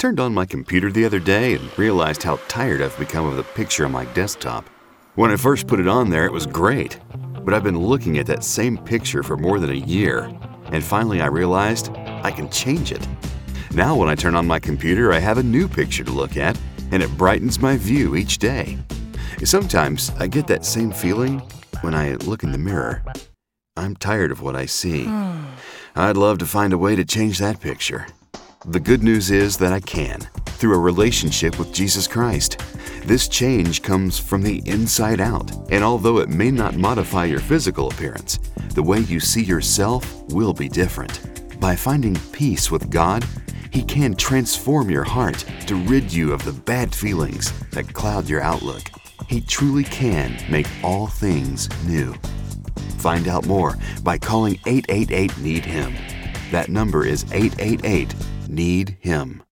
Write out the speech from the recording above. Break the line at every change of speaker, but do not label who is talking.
turned on my computer the other day and realized how tired I've become of the picture on my desktop. When I first put it on there, it was great, but I've been looking at that same picture for more than a year, and finally I realized I can change it. Now when I turn on my computer, I have a new picture to look at, and it brightens my view each day. Sometimes I get that same feeling when I look in the mirror. I'm tired of what I see. I'd love to find a way to change that picture. The good news is that I can, through a relationship with Jesus Christ. This change comes from the inside out, and although it may not modify your physical appearance, the way you see yourself will be different. By finding peace with God, He can transform your heart to rid you of the bad feelings that cloud your outlook. He truly can make all things new. Find out more by calling 888-NEED-HIM. That number is 888-NEED-HIM.